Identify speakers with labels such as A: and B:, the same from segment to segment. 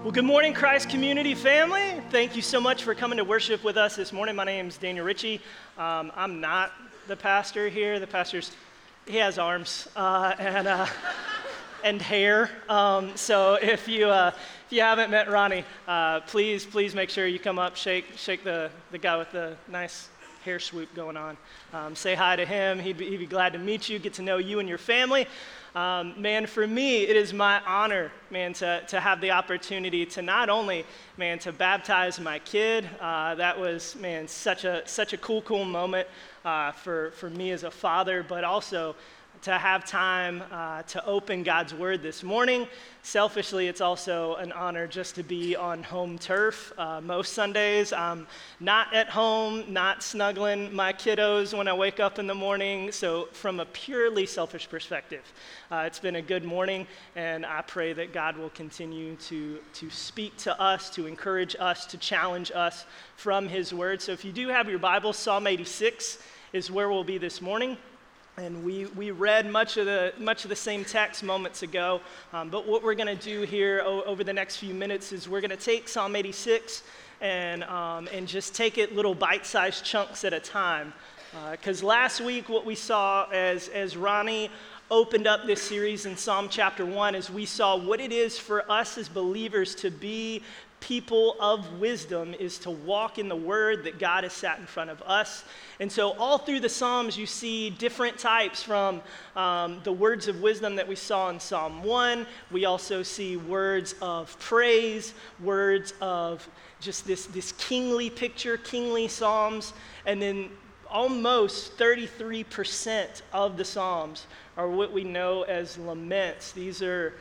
A: Well, good morning, Christ Community family. Thank you so much for coming to worship with us this morning. My name is Daniel Ritchie. I'm not the pastor here. He has arms and hair. So if you haven't met Ronnie, please make sure you come up, shake the guy with the nice hair swoop going on. Say hi to him. He'd be glad to meet you, get to know you and your family. Man, for me, it is my honor, man, to have the opportunity to not only, man, to baptize my kid. That was, man, such a cool moment for me as a father, but also to have time to open God's Word this morning. Selfishly, it's also an honor just to be on home turf. Most Sundays, I'm not at home, not snuggling my kiddos when I wake up in the morning. So from a purely selfish perspective, it's been a good morning, and I pray that God will continue to speak to us, to encourage us, to challenge us from His Word. So if you do have your Bible, Psalm 86 is where we'll be this morning. And we read much of the same text moments ago, but what we're going to do here over the next few minutes is we're going to take Psalm 86 and just take it little bite-sized chunks at a time. Because last week what we saw as Ronnie opened up this series in Psalm chapter 1 is we saw what it is for us as believers to be people of wisdom, is to walk in the Word that God has sat in front of us. And so all through the Psalms, you see different types from the words of wisdom that we saw in Psalm 1. We also see words of praise, words of just this kingly picture, kingly Psalms. And then almost 33% of the Psalms are what we know as laments. These are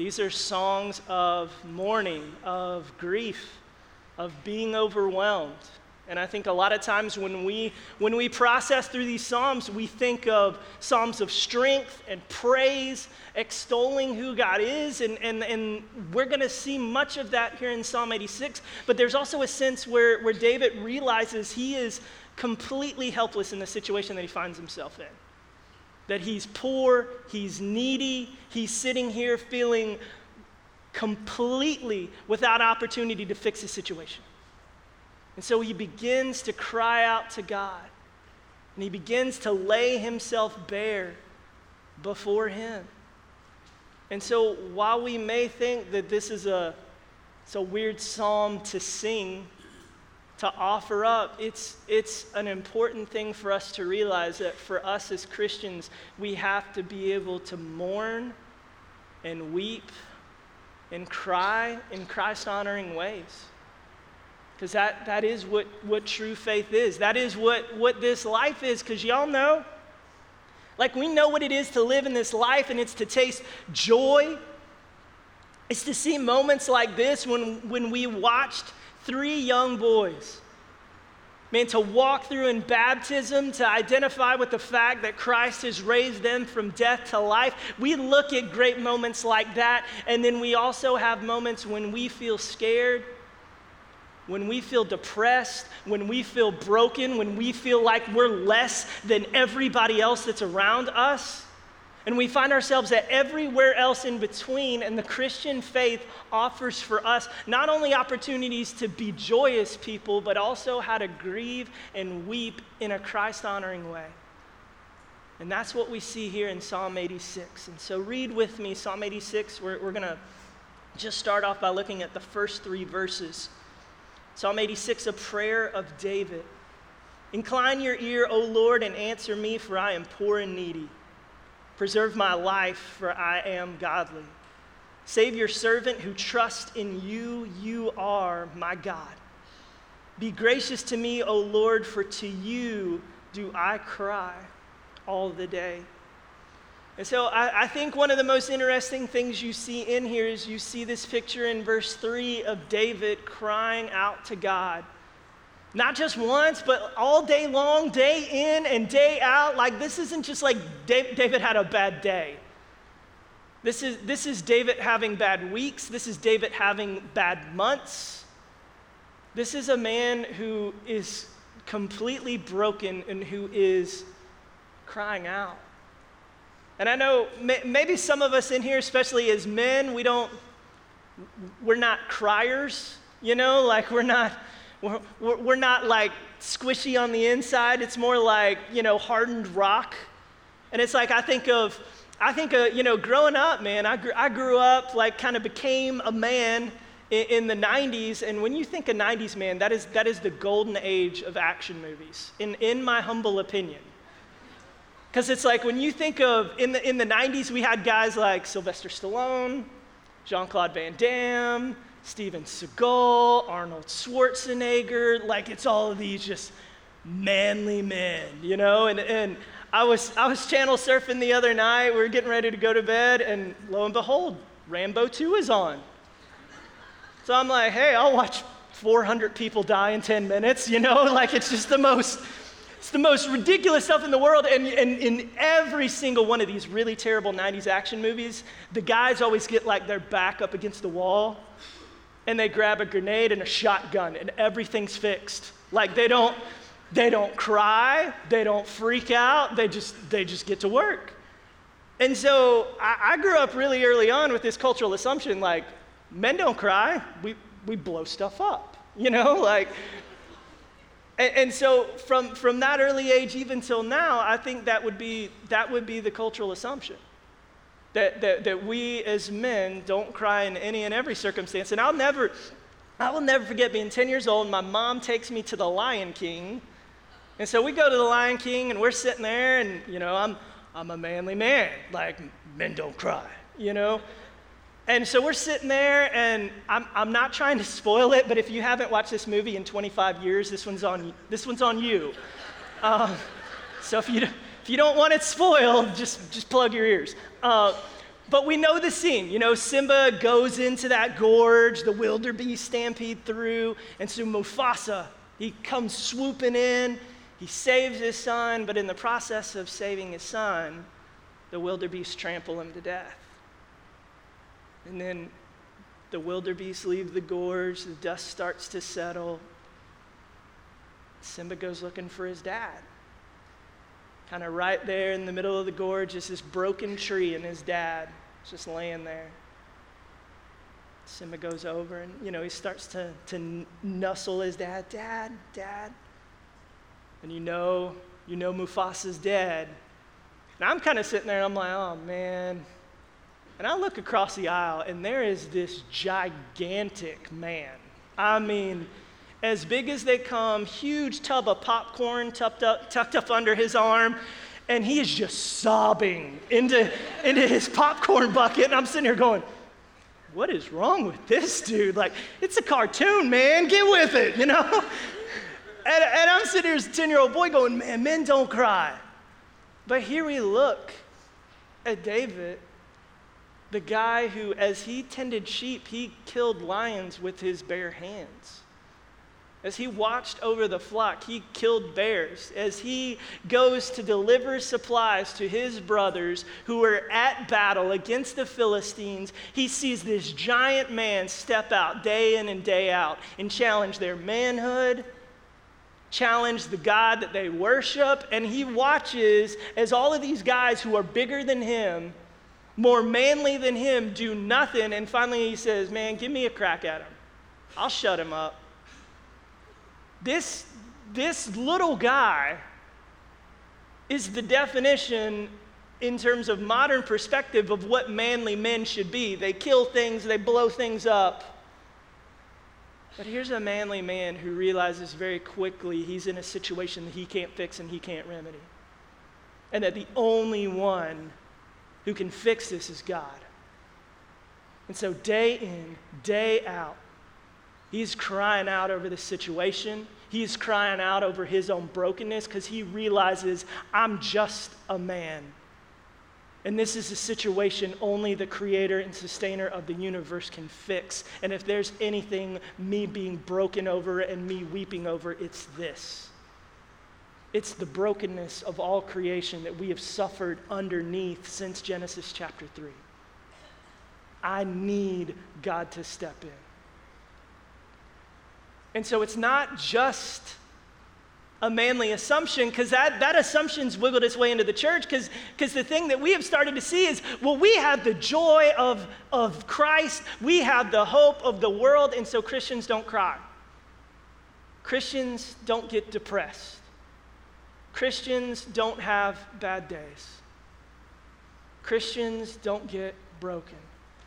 A: songs of mourning, of grief, of being overwhelmed. And I think a lot of times when we process through these Psalms, we think of Psalms of strength and praise, extolling who God is, and we're going to see much of that here in Psalm 86. But there's also a sense where David realizes he is completely helpless in the situation that he finds himself in. That he's poor, he's needy, he's sitting here feeling completely without opportunity to fix his situation. And so he begins to cry out to God, and he begins to lay himself bare before him. And so while we may think that this is a weird psalm to sing, to offer up, it's an important thing for us to realize that for us as Christians, we have to be able to mourn and weep and cry in Christ-honoring ways. Because that is what true faith is. That is what this life is, because y'all know, like we know what it is to live in this life, and it's to taste joy. It's to see moments like this when we watched 3 young boys, man, to walk through in baptism, to identify with the fact that Christ has raised them from death to life. We look at great moments like that, and then we also have moments when we feel scared, when we feel depressed, when we feel broken, when we feel like we're less than everybody else that's around us. And we find ourselves at everywhere else in between, and the Christian faith offers for us not only opportunities to be joyous people, but also how to grieve and weep in a Christ-honoring way. And that's what we see here in Psalm 86. And so read with me Psalm 86. We're going to just start off by looking at the first 3 verses. Psalm 86, a prayer of David. Incline your ear, O Lord, and answer me, for I am poor and needy. Preserve my life, for I am godly. Save your servant who trusts in you. You are my God. Be gracious to me, O Lord, for to you do I cry all the day. And so I think one of the most interesting things you see in here is you see this picture in verse 3 of David crying out to God. Not just once, but all day long, day in and day out. Like, this isn't just like David had a bad day. This is David having bad weeks. This is David having bad months. This is a man who is completely broken and who is crying out. And I know maybe some of us in here, especially as men, we don't we're not criers, like we're not like squishy on the inside. It's more like, hardened rock. And it's like, I think of, growing up, man, I grew up, like, kind of became a man in the 90s, and when you think of 90s man, that is the golden age of action movies, in my humble opinion. Because it's like, when you think of, in the 90s, we had guys like Sylvester Stallone, Jean-Claude Van Damme, Steven Seagal, Arnold Schwarzenegger, like, it's all of these just manly men, and I was channel surfing the other night, we were getting ready to go to bed, and lo and behold, Rambo 2 is on. So I'm like, hey, I'll watch 400 people die in 10 minutes, like it's just the most ridiculous stuff in the world. And in every single one of these really terrible 90s action movies, the guys always get like their back up against the wall and they grab a grenade and a shotgun and everything's fixed. Like they don't cry, they don't freak out, they just get to work. And so I grew up really early on with this cultural assumption, like, men don't cry, we blow stuff up, and so from that early age even till now, I think that would be the cultural assumption, that we as men don't cry in any and every circumstance. And I will never forget being 10 years old, my mom takes me to the Lion King, and so we go to the Lion King and we're sitting there, and I'm a manly man, like, men don't cry, And so we're sitting there, and I'm not trying to spoil it, but if you haven't watched this movie in 25 years, this one's on you. So if you don't want it spoiled, just plug your ears. But we know the scene. Simba goes into that gorge, the wildebeest stampede through, and so Mufasa, he comes swooping in, he saves his son, but in the process of saving his son, the wildebeest trample him to death. And then the wildebeest leave the gorge, the dust starts to settle. Simba goes looking for his dad. Kind of right there in the middle of the gorge is this broken tree, and his dad is just laying there. Simba goes over and, he starts to nuzzle his dad. Dad. And Mufasa's dead. And I'm kind of sitting there and I'm like, oh man. And I look across the aisle and there is this gigantic man. I mean, as big as they come, huge tub of popcorn tucked up under his arm, and he is just sobbing into his popcorn bucket. And I'm sitting here going, what is wrong with this dude? Like, it's a cartoon, man, get with it, And I'm sitting here as a 10-year-old boy going, man, men don't cry. But here we look at David, the guy who, as he tended sheep, he killed lions with his bare hands. As he watched over the flock, he killed bears. As he goes to deliver supplies to his brothers who are at battle against the Philistines, he sees this giant man step out day in and day out and challenge their manhood, challenge the God that they worship, and he watches as all of these guys who are bigger than him, more manly than him, do nothing, and finally he says, man, give me a crack at him. I'll shut him up. This little guy is the definition in terms of modern perspective of what manly men should be. They kill things, they blow things up. But here's a manly man who realizes very quickly he's in a situation that he can't fix and he can't remedy. And that the only one who can fix this is God. And so day in, day out, he's crying out over this situation. He's crying out over his own brokenness because he realizes, I'm just a man. And this is a situation only the creator and sustainer of the universe can fix. And if there's anything me being broken over and me weeping over, it's this. It's the brokenness of all creation that we have suffered underneath since Genesis chapter 3. I need God to step in. And so it's not just a manly assumption, because that assumption's wiggled its way into the church, because the thing that we have started to see is, well, we have the joy of Christ, we have the hope of the world, and so Christians don't cry. Christians don't get depressed. Christians don't have bad days. Christians don't get broken.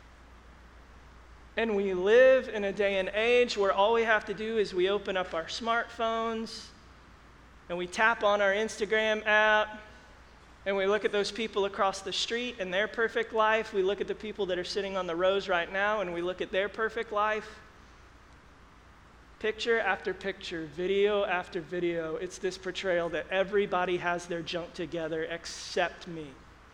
A: And we live in a day and age where all we have to do is we open up our smartphones and we tap on our Instagram app and we look at those people across the street and their perfect life. We look at the people that are sitting on the rows right now and we look at their perfect life. Picture after picture, video after video, it's this portrayal that everybody has their junk together except me.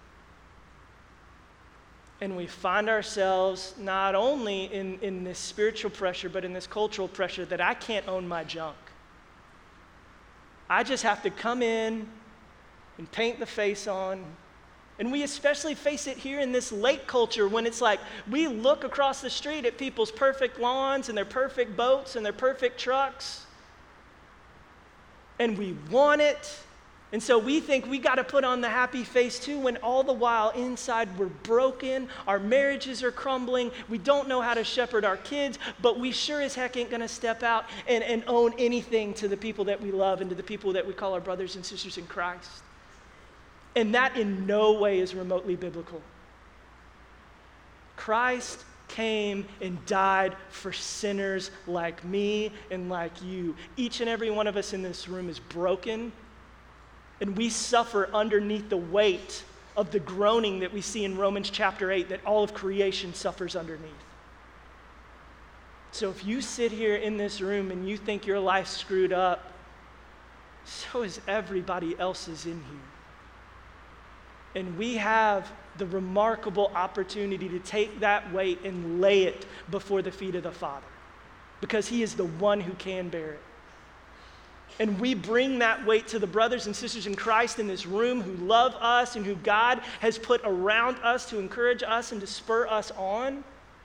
A: And we find ourselves not only in this spiritual pressure, but in this cultural pressure that I can't own my junk. I just have to come in and paint the face on. And we especially face it here in this lake culture when it's like we look across the street at people's perfect lawns and their perfect boats and their perfect trucks. And we want it. And so we think we got to put on the happy face too, when all the while inside we're broken, our marriages are crumbling, we don't know how to shepherd our kids, but we sure as heck ain't going to step out and own anything to the people that we love and to the people that we call our brothers and sisters in Christ. And that in no way is remotely biblical. Christ came and died for sinners like me and like you. Each and every one of us in this room is broken, and we suffer underneath the weight of the groaning that we see in Romans chapter 8 that all of creation suffers underneath. So if you sit here in this room and you think your life's screwed up, so is everybody else's in here. And we have the remarkable opportunity to take that weight and lay it before the feet of the Father, because He is the one who can bear it. And we bring that weight to the brothers and sisters in Christ in this room who love us and who God has put around us to encourage us and to spur us on.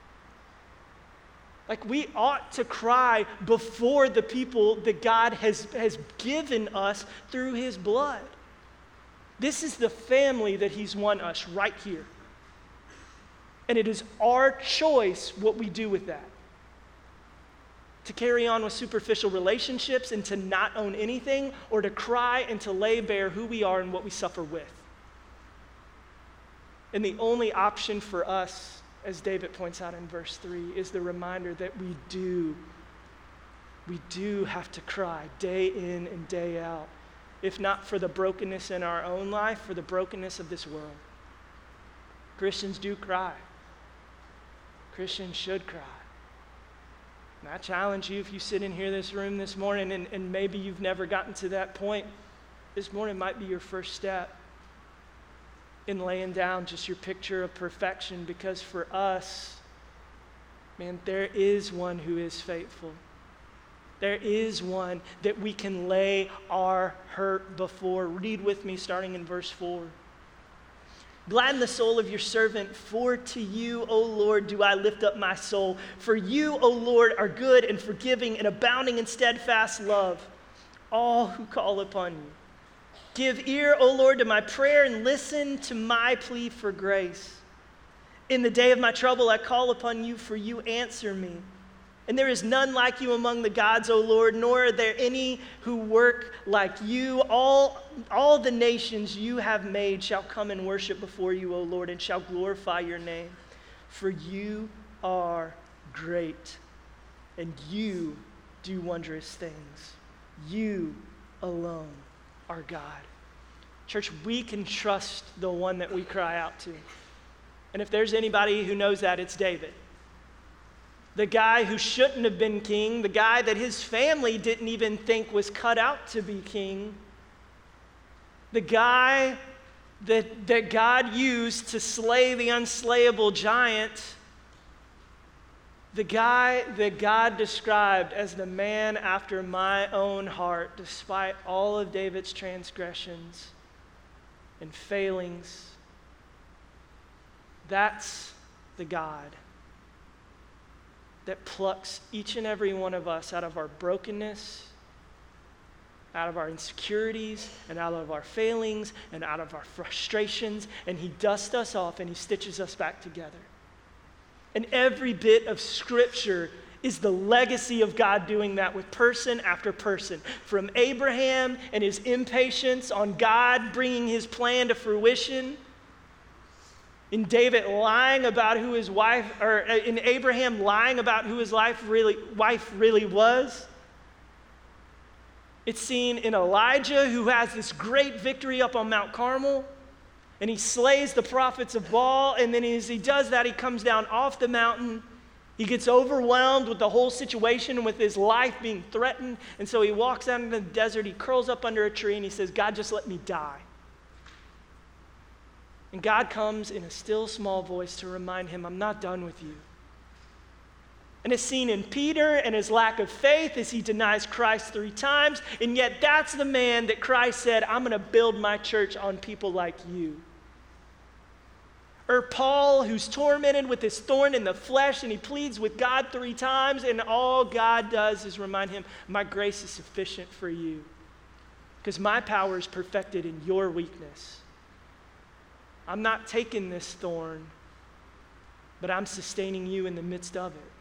A: Like, we ought to cry before the people that God has given us through His blood. This is the family that He's won us right here. And it is our choice what we do with that. To carry on with superficial relationships and to not own anything, or to cry and to lay bare who we are and what we suffer with. And the only option for us, as David points out in verse 3, is the reminder that we do have to cry day in and day out. If not for the brokenness in our own life, for the brokenness of this world. Christians do cry. Christians should cry. And I challenge you, if you sit in here this room this morning and maybe you've never gotten to that point, this morning might be your first step in laying down just your picture of perfection, because for us, man, there is one who is faithful. There is one that we can lay our hurt before. Read with me starting in verse 4. Gladden the soul of your servant, for to you, O Lord, do I lift up my soul. For you, O Lord, are good and forgiving and abounding in steadfast love, all who call upon you. Give ear, O Lord, to my prayer and listen to my plea for grace. In the day of my trouble I call upon you, for you answer me. And there is none like you among the gods, O Lord, nor are there any who work like you. All the nations you have made shall come and worship before you, O Lord, and shall glorify your name. For you are great, and you do wondrous things. You alone are God. Church, we can trust the one that we cry out to. And if there's anybody who knows that, it's David. The guy who shouldn't have been king, the guy that his family didn't even think was cut out to be king, the guy that God used to slay the unslayable giant, the guy that God described as the man after my own heart, despite all of David's transgressions and failings. That's the God that plucks each and every one of us out of our brokenness out of our insecurities and out of our failings and out of our frustrations, and he dusts us off and he stitches us back together. And every bit of Scripture is the legacy of God doing that with person after person. From Abraham and his impatience on God bringing his plan to fruition, in David lying about who his wife, or in Abraham lying about who his wife really was. It's seen in Elijah, who has this great victory up on Mount Carmel, and he slays the prophets of Baal, and then as he does that, he comes down off the mountain. He gets overwhelmed with the whole situation, with his life being threatened, and so he walks out into the desert, he curls up under a tree, and he says, God, just let me die. And God comes in a still small voice to remind him, I'm not done with you. And it's seen in Peter and his lack of faith as he denies Christ 3 times, and yet that's the man that Christ said, I'm going to build my church on people like you. Or Paul, who's tormented with this thorn in the flesh, and he pleads with God 3 times, and all God does is remind him, my grace is sufficient for you, because my power is perfected in your weakness. I'm not taking this thorn, but I'm sustaining you in the midst of it.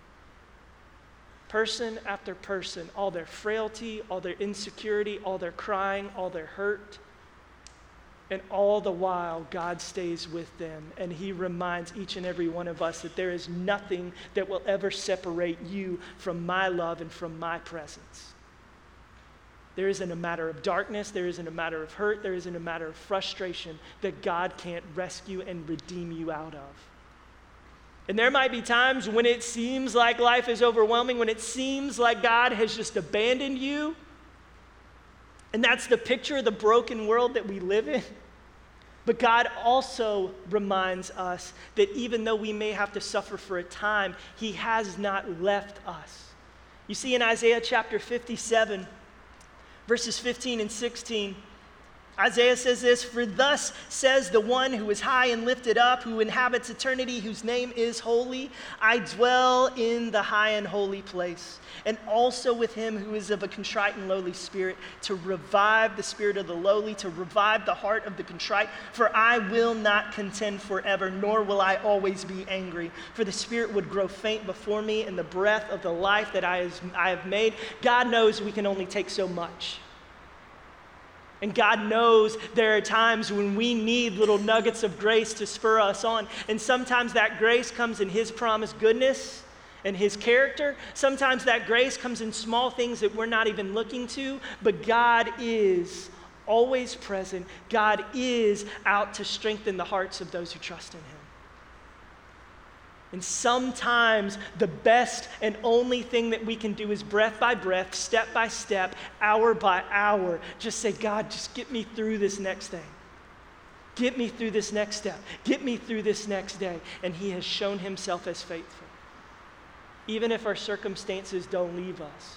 A: Person after person, all their frailty, all their insecurity, all their crying, all their hurt, and all the while, God stays with them, and he reminds each and every one of us that there is nothing that will ever separate you from my love and from my presence. There isn't a matter of darkness, there isn't a matter of hurt, there isn't a matter of frustration that God can't rescue and redeem you out of. And there might be times when it seems like life is overwhelming, when it seems like God has just abandoned you. And that's the picture of the broken world that we live in. But God also reminds us that even though we may have to suffer for a time, he has not left us. You see in Isaiah chapter 57, verses 15 and 16, Isaiah says this, for thus says the one who is high and lifted up, who inhabits eternity, whose name is holy. I dwell in the high and holy place, and also with him who is of a contrite and lowly spirit, to revive the spirit of the lowly, to revive the heart of the contrite. For I will not contend forever, nor will I always be angry. For the spirit would grow faint before me, and the breath of the life that I have made. God knows we can only take so much. And God knows there are times when we need little nuggets of grace to spur us on. And sometimes that grace comes in his promised goodness and his character. Sometimes that grace comes in small things that we're not even looking to. But God is always present. God is out to strengthen the hearts of those who trust in him. And sometimes the best and only thing that we can do is breath by breath, step by step, hour by hour, just say, God, just get me through this next thing. Get me through this next step. Get me through this next day. And he has shown himself as faithful, even if our circumstances don't leave us.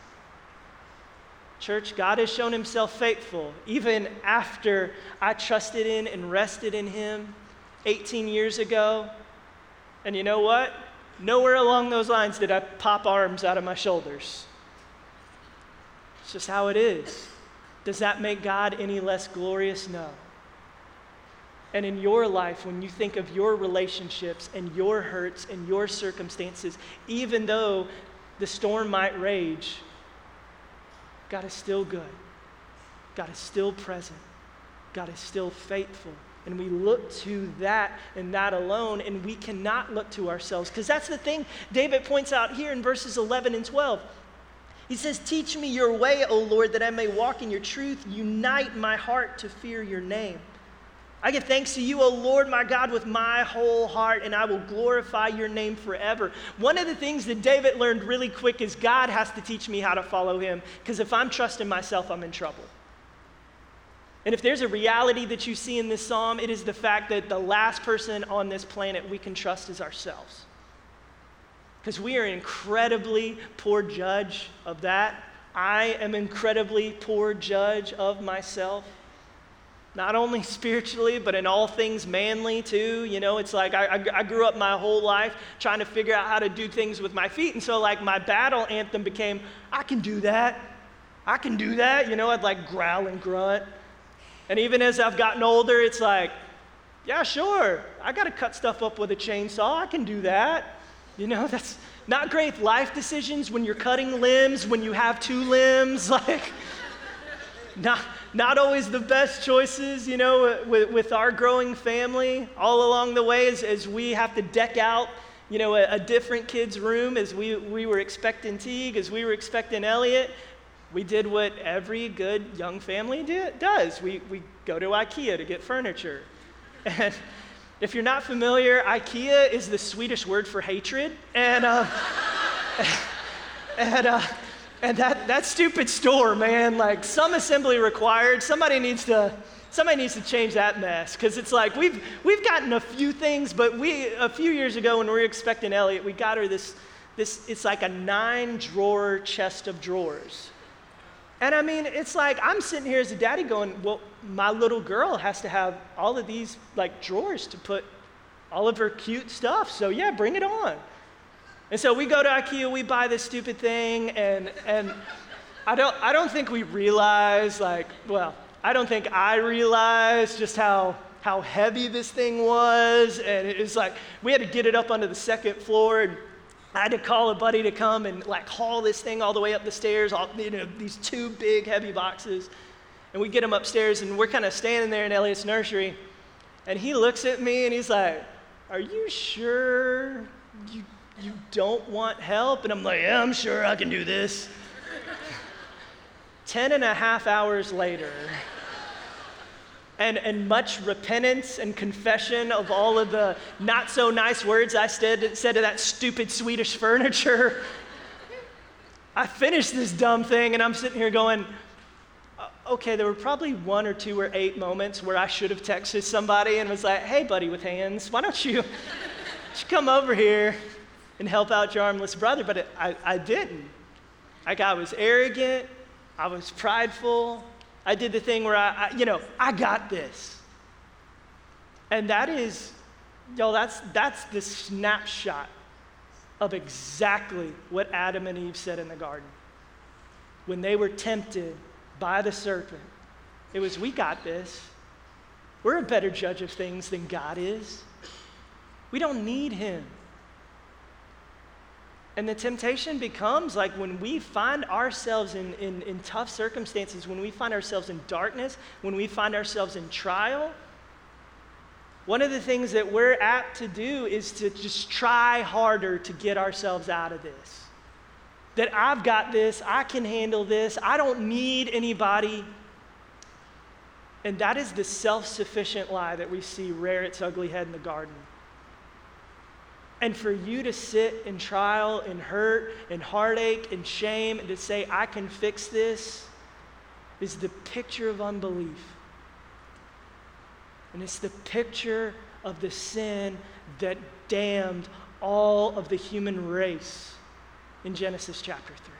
A: Church, God has shown himself faithful, even after I trusted in and rested in him 18 years ago. And you know what? Nowhere along those lines did I pop arms out of my shoulders. It's just how it is. Does that make God any less glorious? No. And in your life, when you think of your relationships and your hurts and your circumstances, even though the storm might rage, God is still good. God is still present. God is still faithful. And we look to that and that alone, and we cannot look to ourselves. Because that's the thing David points out here in verses 11 and 12. He says, teach me your way, O Lord, that I may walk in your truth. Unite my heart to fear your name. I give thanks to you, O Lord, my God, with my whole heart, and I will glorify your name forever. One of the things that David learned really quick is God has to teach me how to follow him, because if I'm trusting myself, I'm in trouble. And if there's a reality that you see in this psalm, it is the fact that the last person on this planet we can trust is ourselves. Because we are an incredibly poor judge of that. I am an incredibly poor judge of myself. Not only spiritually, but in all things manly too. You know, it's like I grew up my whole life trying to figure out how to do things with my feet. And so like my battle anthem became, I can do that. I can do that. I'd like growl and grunt. And even as I've gotten older, it's like, yeah, sure. I got to cut stuff up with a chainsaw. I can do that. That's not great life decisions when you're cutting limbs, when you have two limbs. Like, not always the best choices, with our growing family. All along the way, as we have to deck out, a different kid's room, as we were expecting Teague, as we were expecting Elliot, we did what every good young family does. We go to IKEA to get furniture. And if you're not familiar, IKEA is the Swedish word for hatred. And that stupid store, man, like some assembly required. Somebody needs to change that mess, because it's like we've gotten a few things, but a few years ago when we were expecting Elliot, we got her this it's like a 9-drawer chest of drawers. And I mean, it's like I'm sitting here as a daddy going, well, my little girl has to have all of these like drawers to put all of her cute stuff. So yeah, bring it on. And so we go to IKEA, we buy this stupid thing, and I don't think we realize, I don't think I realized just how heavy this thing was. And it was like, we had to get it up onto the second floor, and I had to call a buddy to come and like haul this thing all the way up the stairs, these 2 big heavy boxes. And we get them upstairs, and we're kind of standing there in Elliot's nursery, and he looks at me and he's like, are you sure you don't want help? And I'm like, yeah, I'm sure I can do this. 10.5 hours later, and much repentance and confession of all of the not so nice words I said to that stupid Swedish furniture, I finished this dumb thing, and I'm sitting here going, okay, there were probably 1 or 2 or 8 moments where I should have texted somebody and was like, hey, buddy with hands, why don't you come over here and help out your armless brother? But I didn't. I was arrogant. I was prideful. I did the thing where I got this. And that is, that's the snapshot of exactly what Adam and Eve said in the garden. When they were tempted by the serpent, it was, we got this. We're a better judge of things than God is. We don't need him. And the temptation becomes like when we find ourselves in tough circumstances, when we find ourselves in darkness, when we find ourselves in trial, one of the things that we're apt to do is to just try harder to get ourselves out of this. That I've got this, I can handle this, I don't need anybody. And that is the self-sufficient lie that we see rear its ugly head in the garden. And for you to sit in trial and hurt and heartache and shame and to say, I can fix this, is the picture of unbelief. And it's the picture of the sin that damned all of the human race in Genesis chapter 3.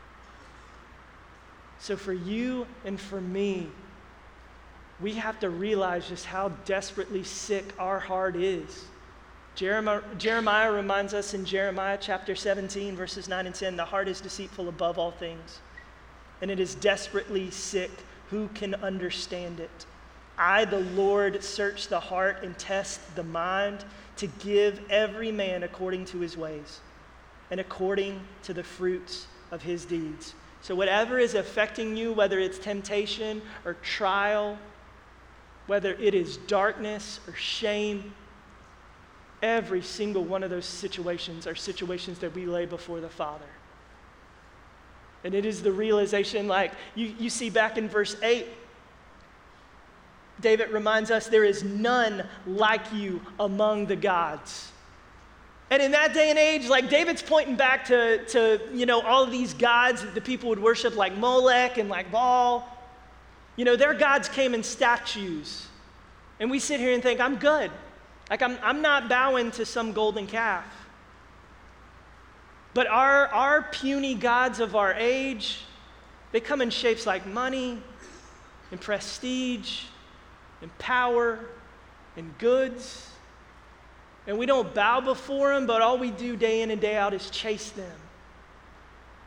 A: So for you and for me, we have to realize just how desperately sick our heart is. Jeremiah reminds us in Jeremiah chapter 17, verses 9 and 10, the heart is deceitful above all things, and it is desperately sick. Who can understand it? I, the Lord, search the heart and test the mind to give every man according to his ways and according to the fruits of his deeds. So whatever is affecting you, whether it's temptation or trial, whether it is darkness or shame, every single one of those situations are situations that we lay before the Father. And it is the realization, like you see back in verse 8, David reminds us there is none like you among the gods. And in that day and age, like David's pointing back to all of these gods that the people would worship, like Molech and like Baal. Their gods came in statues. And we sit here and think, I'm good. Like I'm not bowing to some golden calf. But our puny gods of our age, they come in shapes like money and prestige and power and goods. And we don't bow before them, but all we do day in and day out is chase them.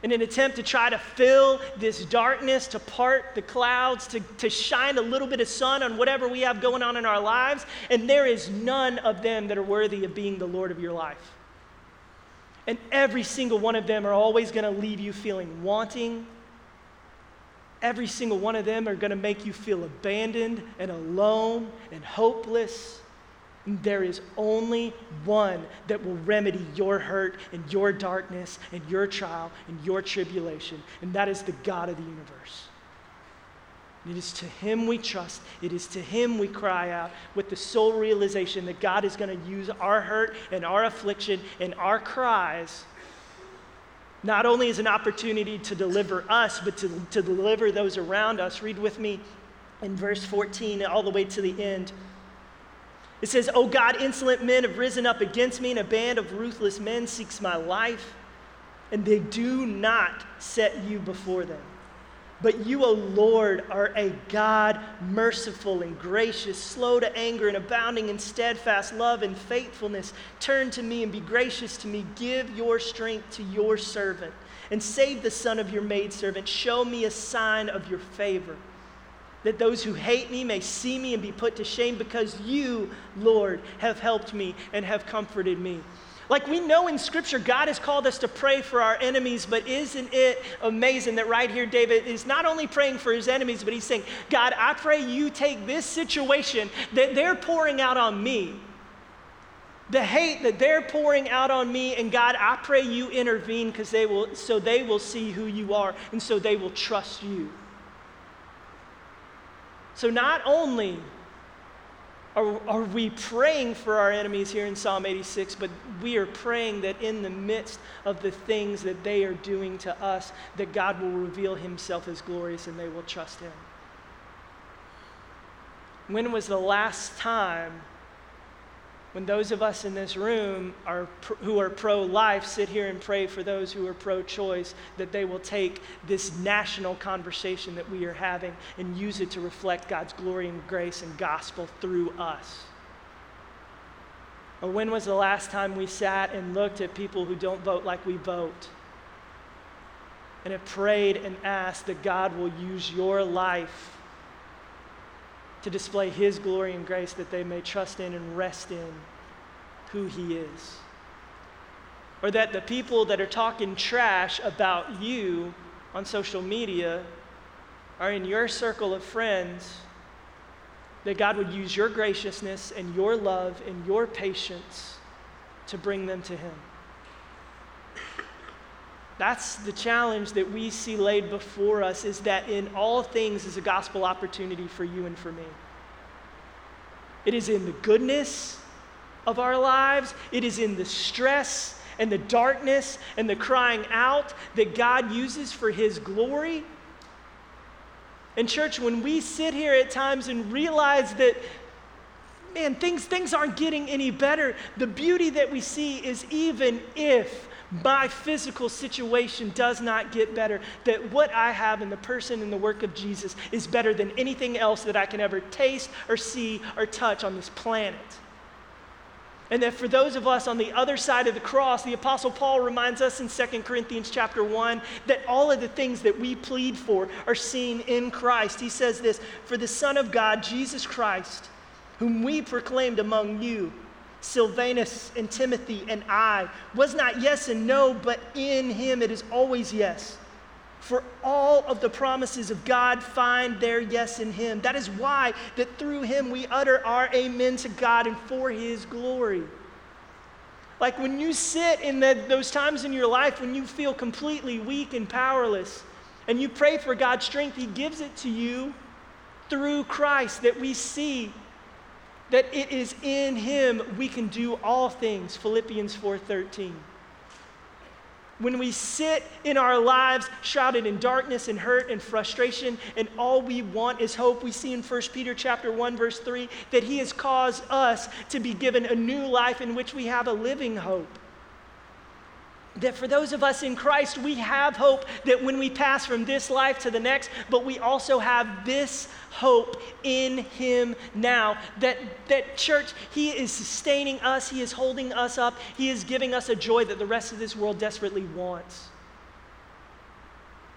A: in an attempt to try to fill this darkness, to part the clouds, to shine a little bit of sun on whatever we have going on in our lives. And there is none of them that are worthy of being the Lord of your life. And every single one of them are always going to leave you feeling wanting. Every single one of them are going to make you feel abandoned and alone and hopeless. And there is only one that will remedy your hurt and your darkness and your trial and your tribulation, and that is the God of the universe. And it is to him we trust. It is to him we cry out with the sole realization that God is going to use our hurt and our affliction and our cries not only as an opportunity to deliver us, but to deliver those around us. Read with me in verse 14 all the way to the end. It says, "O God, insolent men have risen up against me, and a band of ruthless men seeks my life, and they do not set you before them. But you, O Lord, are a God merciful and gracious, slow to anger and abounding in steadfast love and faithfulness. Turn to me and be gracious to me. Give your strength to your servant, and save the son of your maidservant. Show me a sign of your favor, that those who hate me may see me and be put to shame, because you, Lord, have helped me and have comforted me." Like we know in Scripture, God has called us to pray for our enemies, but isn't it amazing that right here David is not only praying for his enemies, but he's saying, God, I pray you take this situation that they're pouring out on me, the hate that they're pouring out on me, and God, I pray you intervene because they will see who you are, and so they will trust you. So not only are we praying for our enemies here in Psalm 86, but we are praying that in the midst of the things that they are doing to us, that God will reveal himself as glorious and they will trust him. When was the last time when those of us in this room who are pro-life sit here and pray for those who are pro-choice, that they will take this national conversation that we are having and use it to reflect God's glory and grace and gospel through us? Or when was the last time we sat and looked at people who don't vote like we vote and have prayed and asked that God will use your life to display his glory and grace, that they may trust in and rest in who he is? Or that the people that are talking trash about you on social media are in your circle of friends, that God would use your graciousness and your love and your patience to bring them to him. That's the challenge that we see laid before us, is that in all things is a gospel opportunity for you and for me. It is in the goodness of our lives. It is in the stress and the darkness and the crying out that God uses for his glory. And church, when we sit here at times and realize that, man, things aren't getting any better, the beauty that we see is even if my physical situation does not get better, that what I have in the person and the work of Jesus is better than anything else that I can ever taste or see or touch on this planet. And that for those of us on the other side of the cross, the Apostle Paul reminds us in 2 Corinthians chapter 1 that all of the things that we plead for are seen in Christ. He says this, "For the Son of God, Jesus Christ, whom we proclaimed among you, Silvanus and Timothy and I, was not yes and no, but in him it is always yes. For all of the promises of God find their yes in him. That is why that through him we utter our amen to God and for his glory." Like when you sit in those times in your life when you feel completely weak and powerless, and you pray for God's strength, he gives it to you through Christ, that we see that it is in him we can do all things, Philippians 4:13. When we sit in our lives shrouded in darkness and hurt and frustration, and all we want is hope, we see in 1 Peter chapter 1, verse 3, that he has caused us to be given a new life in which we have a living hope. That for those of us in Christ, we have hope that when we pass from this life to the next, but we also have this hope in him now. That church, he is sustaining us, he is holding us up, he is giving us a joy that the rest of this world desperately wants.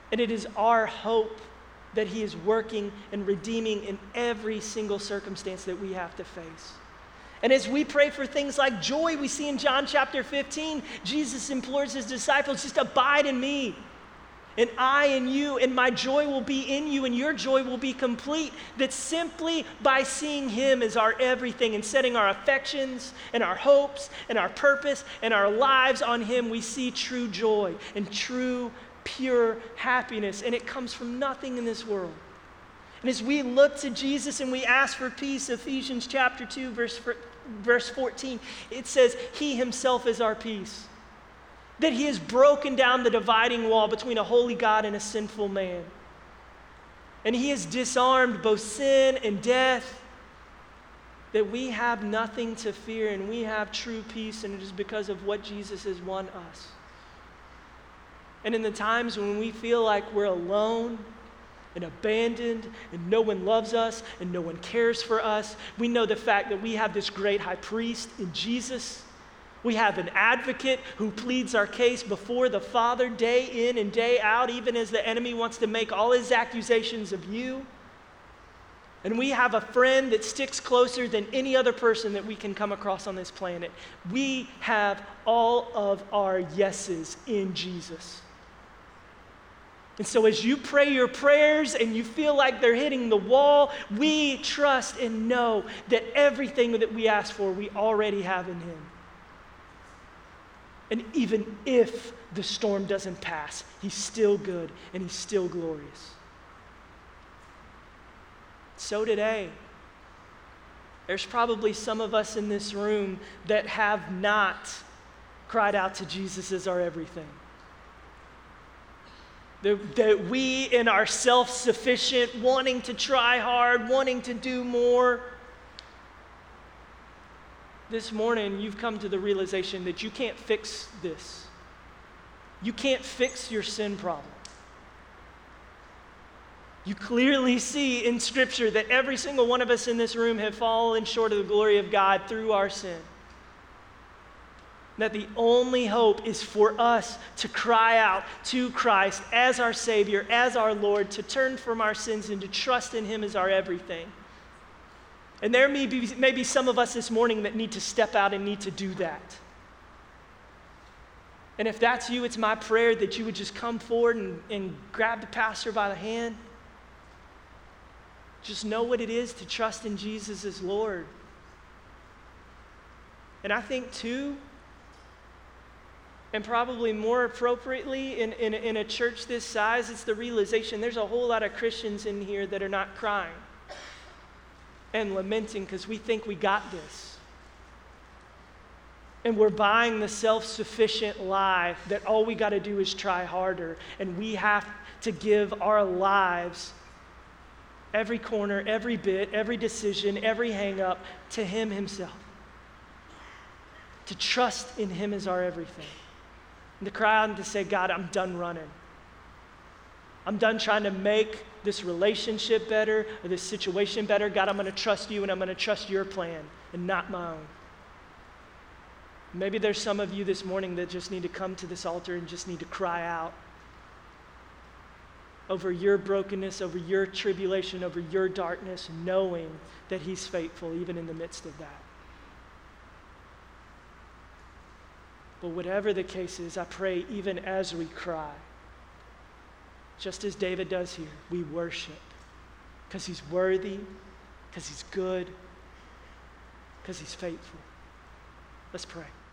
A: And it is our hope that he is working and redeeming in every single circumstance that we have to face. And as we pray for things like joy, we see in John chapter 15, Jesus implores his disciples, just abide in me. And I in you, and my joy will be in you, and your joy will be complete. That simply by seeing him as our everything and setting our affections and our hopes and our purpose and our lives on him, we see true joy and true, pure happiness. And it comes from nothing in this world. And as we look to Jesus and we ask for peace, Ephesians chapter 2, verse 14, it says, he himself is our peace. That he has broken down the dividing wall between a holy God and a sinful man. And he has disarmed both sin and death. That we have nothing to fear and we have true peace, and it is because of what Jesus has won us. And in the times when we feel like we're alone and abandoned and no one loves us and no one cares for us, we know the fact that we have this great high priest in Jesus. We have an advocate who pleads our case before the Father day in and day out, even as the enemy wants to make all his accusations of you. And we have a friend that sticks closer than any other person that we can come across on this planet. We have all of our yeses in Jesus. And so as you pray your prayers and you feel like they're hitting the wall, we trust and know that everything that we ask for, we already have in him. And even if the storm doesn't pass, he's still good and he's still glorious. So today, there's probably some of us in this room that have not cried out to Jesus as our everything. That we in our self-sufficient, wanting to try hard, wanting to do more, this morning, you've come to the realization that you can't fix this. You can't fix your sin problem. You clearly see in Scripture that every single one of us in this room have fallen short of the glory of God through our sin. That the only hope is for us to cry out to Christ as our Savior, as our Lord, to turn from our sins and to trust in him as our everything. And there may be some of us this morning that need to step out and need to do that. And if that's you, it's my prayer that you would just come forward and grab the pastor by the hand. Just know what it is to trust in Jesus as Lord. And I think too, and probably more appropriately in a church this size, it's the realization there's a whole lot of Christians in here that are not crying and lamenting because we think we got this. And we're buying the self-sufficient lie that all we got to do is try harder, and we have to give our lives, every corner, every bit, every decision, every hang-up, to him himself. To trust in him as our everything. And to cry out and to say, God, I'm done running. I'm done trying to make this relationship better or this situation better. God, I'm going to trust you and I'm going to trust your plan and not my own. Maybe there's some of you this morning that just need to come to this altar and just need to cry out over your brokenness, over your tribulation, over your darkness, knowing that he's faithful even in the midst of that. But whatever the case is, I pray even as we cry, just as David does here, we worship because he's worthy, because he's good, because he's faithful. Let's pray.